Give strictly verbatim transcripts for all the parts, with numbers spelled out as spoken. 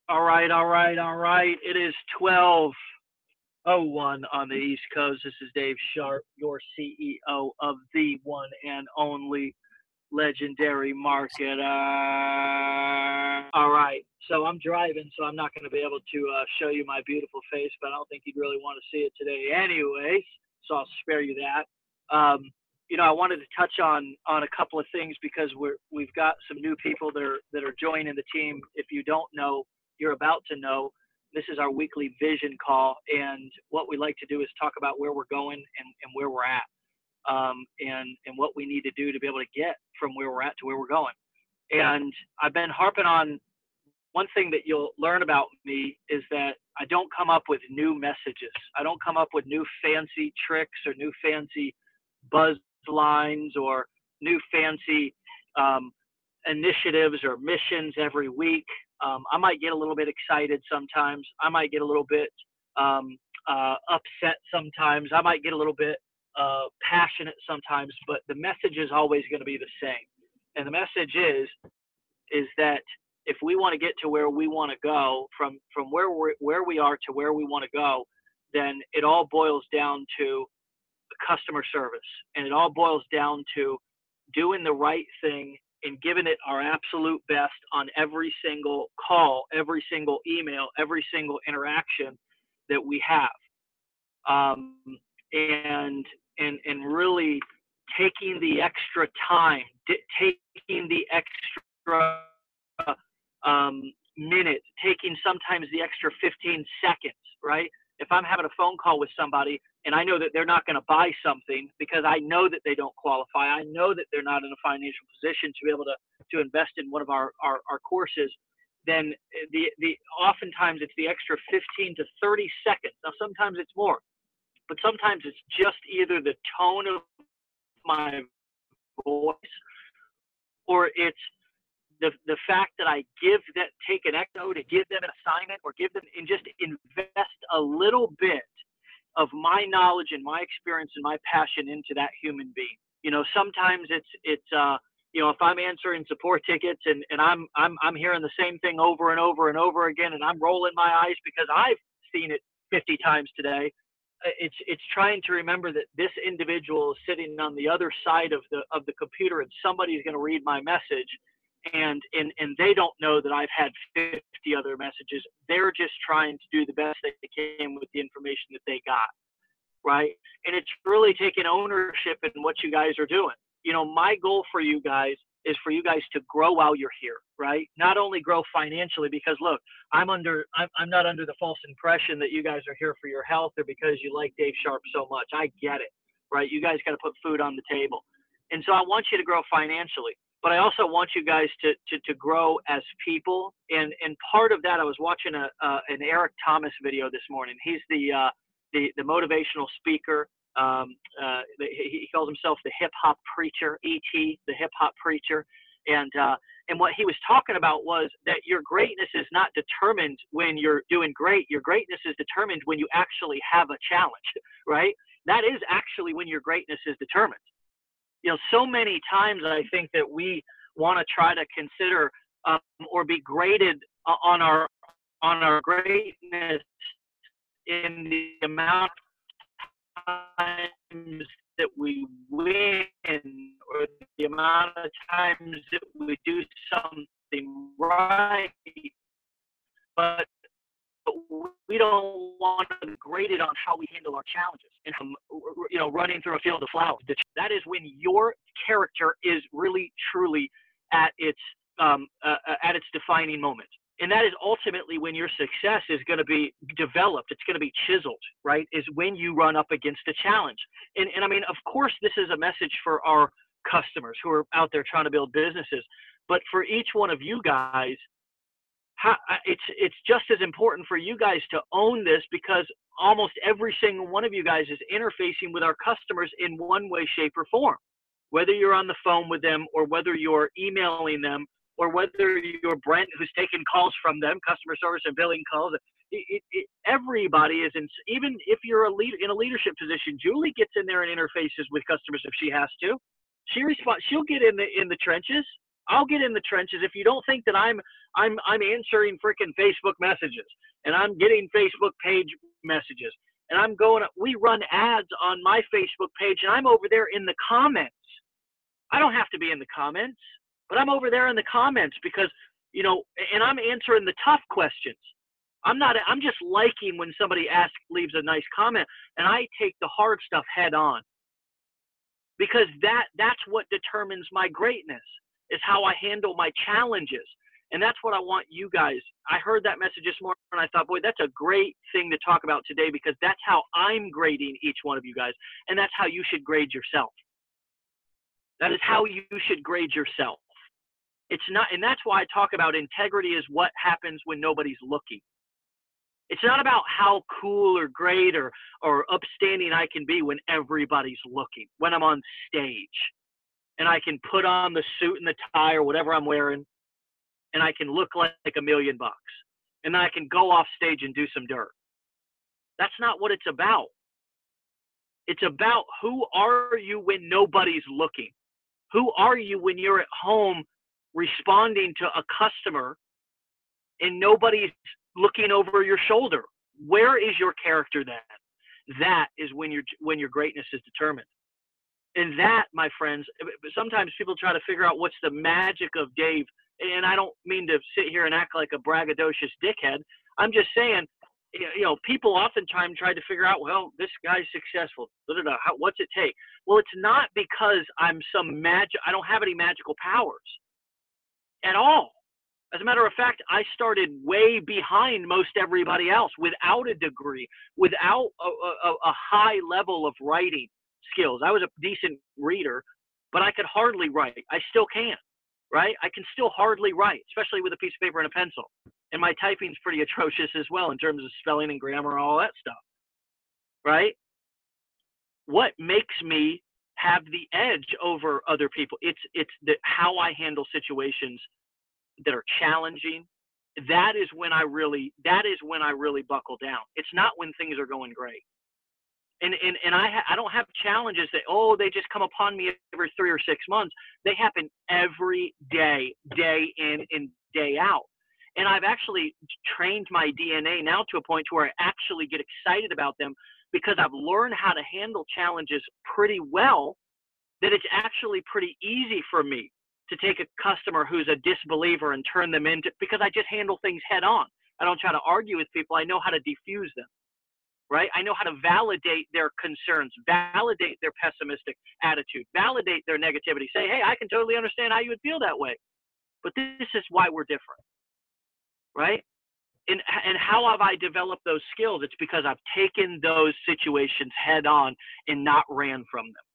All right, all right, all right. It is twelve oh one on the East Coast. This is Dave Sharp, your C E O of the one and only legendary marketer. All right, so I'm driving, so I'm not going to be able to uh, show you my beautiful face, but I don't think you'd really want to see it today, anyways. So I'll spare you that. Um, you know, I wanted to touch on on a couple of things because we're we've got some new people that are that are joining the team. If you don't know, you're about to know. This is our weekly vision call, and what we like to do is talk about where we're going and, and where we're at, um, and and what we need to do to be able to get from where we're at to where we're going. And I've been harping on one thing that you'll learn about me is that I don't come up with new messages. I don't come up with new fancy tricks or new fancy buzz lines or new fancy um, initiatives or missions every week. Um, I might get a little bit excited sometimes. I might get a little bit um, uh, upset sometimes. I might get a little bit uh, passionate sometimes, but the message is always going to be the same. And the message is is that if we want to get to where we want to go from from where we where we are to where we want to go, then it all boils down to customer service, and it all boils down to doing the right thing and giving it our absolute best on every single call, every single email, every single interaction that we have, um, and and and really taking the extra time, taking the extra um, minute, taking sometimes the extra fifteen seconds, right? If I'm having a phone call with somebody and I know that they're not going to buy something because I know that they don't qualify, I know that they're not in a financial position to be able to, to invest in one of our, our, our courses, then the, the oftentimes it's the extra fifteen to thirty seconds. Now, sometimes it's more, but sometimes it's just either the tone of my voice or it's the the fact that I give that take an echo to give them an assignment or give them and just invest a little bit of my knowledge and my experience and my passion into that human being. You know, sometimes it's it's uh you know, if I'm answering support tickets and, and I'm I'm I'm hearing the same thing over and over and over again and I'm rolling my eyes because I've seen it fifty times today. It's it's trying to remember that this individual is sitting on the other side of the of the computer and somebody's going to read my message and, and and they don't know that I've had fifty other messages. They're just trying to do the best they can with the information that they got, right? And it's really taking ownership in what you guys are doing. You know, my goal for you guys is for you guys to grow while you're here, right? Not only grow financially, because look, I'm under, I'm, I'm not under the false impression that you guys are here for your health or because you like Dave Sharp so much. I get it, right? You guys got to put food on the table. And so I want you to grow financially, but I also want you guys to, to, to grow as people. And, and part of that, I was watching a, uh, an Eric Thomas video this morning. He's the, uh, the, the motivational speaker. Um, uh, he, he calls himself the hip hop preacher, E T, the hip hop preacher. And, uh, and what he was talking about was that your greatness is not determined when you're doing great. Your greatness is determined when you actually have a challenge, right? That is actually when your greatness is determined. You know, so many times I think that we want to try to consider um, or be graded on our on our greatness in the amount of times that we win or the amount of times that we do something right, but we don't want to be graded on how we handle our challenges. And um, you know, running through a field of flowers. That is when your character is really, truly at its um, uh, at its defining moment. And that is ultimately when your success is going to be developed. It's going to be chiseled, right? Is when you run up against a challenge. And, and I mean, of course, this is a message for our customers who are out there trying to build businesses. But for each one of you guys, how, it's it's just as important for you guys to own this, because almost every single one of you guys is interfacing with our customers in one way, shape, or form. Whether you're on the phone with them or whether you're emailing them or whether you're Brent who's taking calls from them, customer service and billing calls. It, it, it, everybody is in, even if you're a lead, in a leadership position, Julie gets in there and interfaces with customers if she has to. She responds, she'll get in the in the trenches. I'll get in the trenches. If you don't think that I'm I'm I'm answering freaking Facebook messages and I'm getting Facebook page messages and I'm going, we run ads on my Facebook page and I'm over there in the comments. I don't have to be in the comments, but I'm over there in the comments because, you know, and I'm answering the tough questions. I'm not, I'm just liking when somebody asks, leaves a nice comment, and I take the hard stuff head on, because that, that's what determines my greatness, is how I handle my challenges. And that's what I want you guys. I heard that message this morning and I thought, boy, that's a great thing to talk about today, because that's how I'm grading each one of you guys. And that's how you should grade yourself. That is how you should grade yourself. It's not, and that's why I talk about integrity is what happens when nobody's looking. It's not about how cool or great or, or upstanding I can be when everybody's looking, when I'm on stage and I can put on the suit and the tie or whatever I'm wearing, and I can look like, like a million bucks, and then I can go off stage and do some dirt. That's not what it's about. It's about, who are you when nobody's looking? Who are you when you're at home responding to a customer and nobody's looking over your shoulder? Where is your character then? That is when your when your greatness is determined. And that, my friends, sometimes people try to figure out what's the magic of Dave. And I don't mean to sit here and act like a braggadocious dickhead. I'm just saying, you know, people oftentimes try to figure out, well, this guy's successful. Da, da, da, how, what's it take? Well, it's not because I'm some magic. I don't have any magical powers at all. As a matter of fact, I started way behind most everybody else, without a degree, without a, a, a high level of writing skills. I was a decent reader, but I could hardly write. I still can, right? I can still hardly write, especially with a piece of paper and a pencil. And my typing's pretty atrocious as well in terms of spelling and grammar, all that stuff, right? What makes me have the edge over other people? It's it's the, how I handle situations that are challenging. That is when I really that is when I really buckle down. It's not when things are going great. And and and I ha I don't have challenges that, oh, they just come upon me every three or six months. They happen every day, day in and day out. And I've actually trained my D N A now to a point to where I actually get excited about them, because I've learned how to handle challenges pretty well, that it's actually pretty easy for me to take a customer who's a disbeliever and turn them into, because I just handle things head on. I don't try to argue with people. I know how to defuse them, right? I know how to validate their concerns, validate their pessimistic attitude, validate their negativity, say, hey, I can totally understand how you would feel that way, but this is why we're different, right? And, and how have I developed those skills? It's because I've taken those situations head on and not ran from them.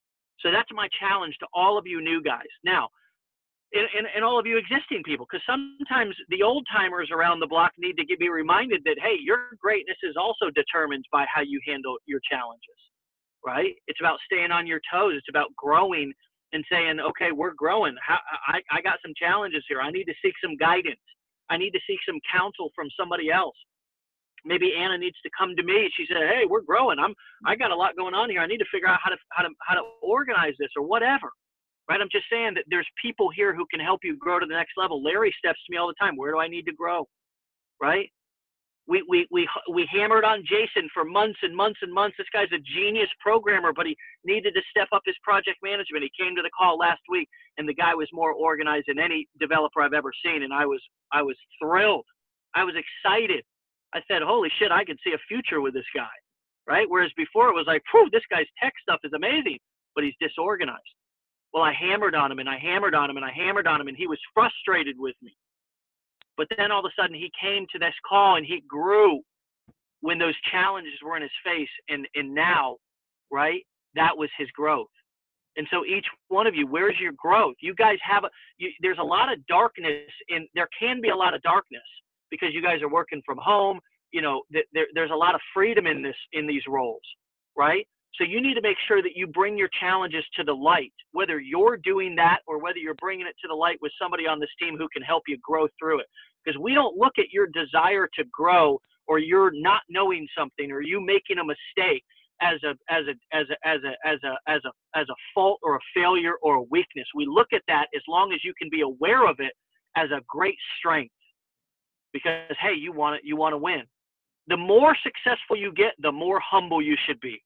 So that's my challenge to all of you new guys. Now, and, and, and all of you existing people, because sometimes the old timers around the block need to get, be reminded that, hey, your greatness is also determined by how you handle your challenges, right? It's about staying on your toes. It's about growing and saying, okay, we're growing. How, I, I got some challenges here. I need to seek some guidance. I need to seek some counsel from somebody else. Maybe Anna needs to come to me. She said, hey, we're growing. I'm, I got a lot going on here. I need to figure out how to, how to, how to organize this or whatever, right? I'm just saying that there's people here who can help you grow to the next level. Larry steps to me all the time. Where do I need to grow, right? We, we, we, we hammered on Jason for months and months and months. This guy's a genius programmer, but he needed to step up his project management. He came to the call last week, and the guy was more organized than any developer I've ever seen. And I was, I was thrilled. I was excited. I said, holy shit, I could see a future with this guy, right? Whereas before it was like, whew, this guy's tech stuff is amazing, but he's disorganized. Well, I hammered on him and I hammered on him and I hammered on him, and he was frustrated with me. But then all of a sudden he came to this call and he grew when those challenges were in his face. And, and now, right, that was his growth. And so each one of you, where's your growth? You guys have, a, you, there's a lot of darkness in, there can be a lot of darkness because you guys are working from home. You know, th there, there's a lot of freedom in this, in these roles, right? So you need to make sure that you bring your challenges to the light, whether you're doing that or whether you're bringing it to the light with somebody on this team who can help you grow through it. Because we don't look at your desire to grow or you're not knowing something or you making a mistake. as a as a as a as a as a as a as a fault or a failure or a weakness. We look at that, as long as you can be aware of it, as a great strength, because hey, you want it, you want to win. The more successful you get, the more humble you should be.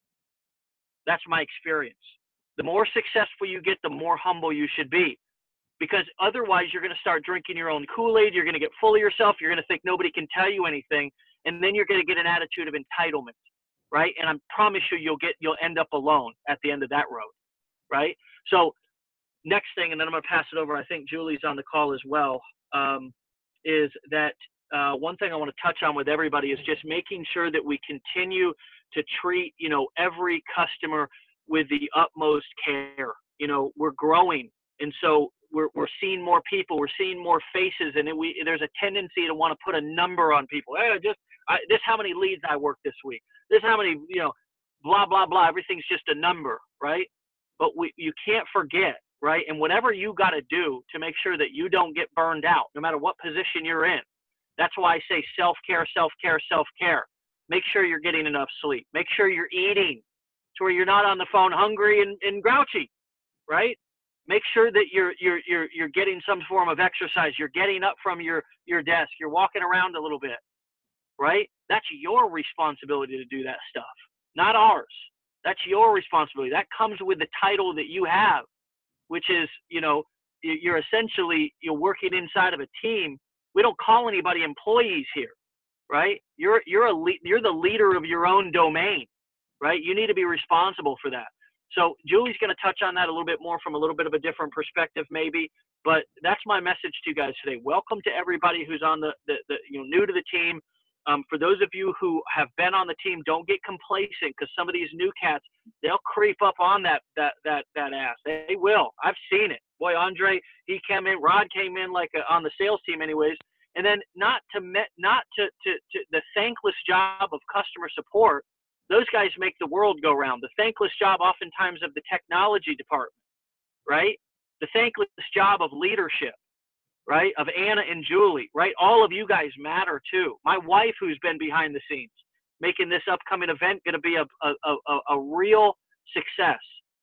That's my experience. The more successful you get, the more humble you should be, because otherwise you're going to start drinking your own Kool-Aid. You're going to get full of yourself. You're going to think nobody can tell you anything, and then you're going to get an attitude of entitlement, right? And I promise you, you'll get you'll end up alone at the end of that road, right? So next thing, and then I'm going to pass it over. I think Julie's on the call as well. Um, is that uh, one thing I want to touch on with everybody is just making sure that we continue to treat, you know, every customer with the utmost care. You know, we're growing, and so we're we're seeing more people, we're seeing more faces, and it, we there's a tendency to want to put a number on people. Hey, just I, this how many leads I worked this week. This how many, you know, blah blah blah. Everything's just a number, right? But we you can't forget, right? And whatever you got to do to make sure that you don't get burned out, no matter what position you're in. That's why I say self-care, self-care, self-care. Make sure you're getting enough sleep. Make sure you're eating to where you're not on the phone hungry and, and grouchy, right? Make sure that you're you're you're you're getting some form of exercise. You're getting up from your your desk. You're walking around a little bit, right? That's your responsibility to do that stuff, not ours. That's your responsibility. That comes with the title that you have, which is, you know, you're essentially, you're working inside of a team. We don't call anybody employees here, right? You're, you're, a le- you're the leader of your own domain, right? You need to be responsible for that. So Julie's going to touch on that a little bit more from a little bit of a different perspective maybe, but that's my message to you guys today. Welcome to everybody who's on the, the, the you know, new to the team. Um, for those of you who have been on the team, don't get complacent, because some of these new cats, they'll creep up on that that that that ass. They will. I've seen it. Boy, Andre, he came in. Rod came in like a, on the sales team, anyways. And then not to met, not to, to to the thankless job of customer support. Those guys make the world go round. The thankless job, oftentimes, of the technology department, right? The thankless job of leadership, right? Of Anna and Julie, right? All of you guys matter too. My wife, who's been behind the scenes, making this upcoming event going to be a, a, a, a real success.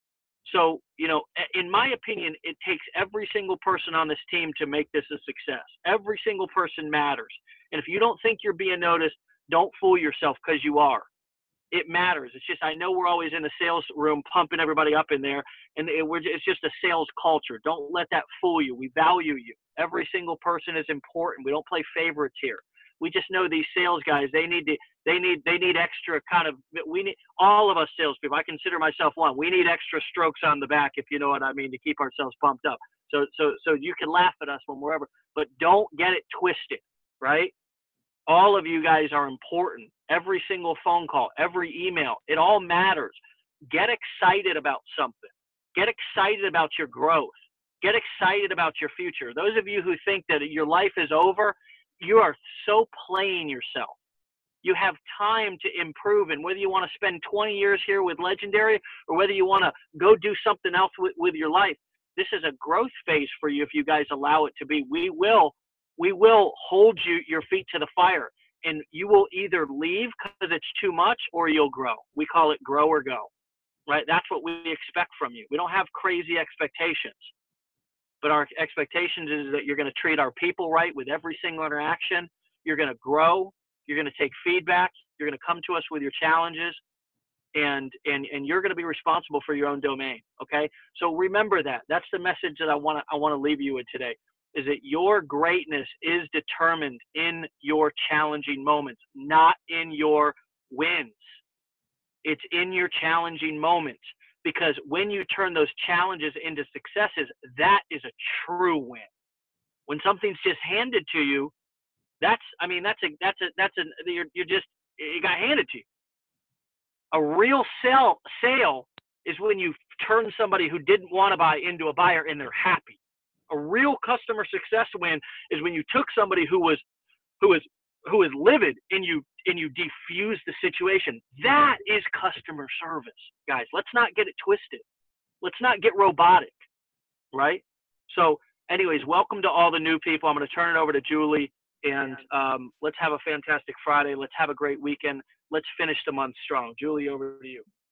So, you know, in my opinion, it takes every single person on this team to make this a success. Every single person matters. And if you don't think you're being noticed, don't fool yourself, because you are. It matters. It's just, I know we're always in the sales room pumping everybody up in there, and it, we're, it's just a sales culture. Don't let that fool you. We value you. Every single person is important. We don't play favorites here. We just know these sales guys, they need to, they need, they need extra kind of, we need, all of us salespeople, I consider myself one, we need extra strokes on the back, if you know what I mean, to keep ourselves pumped up. So, so, so you can laugh at us when we're ever, but don't get it twisted, right? All of you guys are important. Every single phone call, every email, it all matters. Get excited about something. Get excited about your growth. Get excited about your future. Those of you who think that your life is over, you are so playing yourself. You have time to improve, and whether you want to spend twenty years here with Legendary or whether you want to go do something else with, with your life, this is a growth phase for you if you guys allow it to be. We will, we will hold you your feet to the fire, and you will either leave because it's too much or you'll grow. We call it grow or go, right? That's what we expect from you. We don't have crazy expectations. But our expectations is that you're going to treat our people right with every single interaction. You're going to grow. You're going to take feedback. You're going to come to us with your challenges, and and and you're going to be responsible for your own domain. Okay. So remember that. That's the message that I want to I want to leave you with today. Is that your greatness is determined in your challenging moments, not in your wins. It's in your challenging moments. Because when you turn those challenges into successes, that is a true win. When something's just handed to you, that's, I mean, that's a, that's a, that's a, you're, you're just, it got handed to you. A real sell, sale is when you turn somebody who didn't want to buy into a buyer and they're happy. A real customer success win is when you took somebody who was, who was, who was livid and you, and you defuse the situation. That is customer service, guys. Let's not get it twisted. Let's not get robotic, right? So anyways, welcome to all the new people. I'm going to turn it over to Julie, and um, let's have a fantastic Friday. Let's have a great weekend. let's finish the month strong. Julie, over to you.